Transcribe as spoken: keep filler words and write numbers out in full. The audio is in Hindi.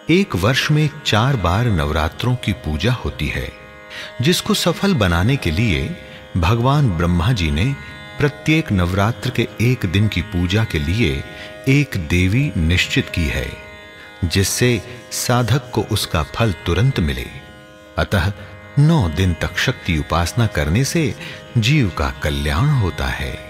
एक वर्ष में चार बार नवरात्रों की पूजा होती है, जिसको सफल बनाने के लिए भगवान ब्रह्मा जी ने प्रत्येक नवरात्र के एक दिन की पूजा के लिए एक देवी निश्चित की है, जिससे साधक को उसका फल तुरंत मिले। अतः नौ दिन तक शक्ति उपासना करने से जीव का कल्याण होता है।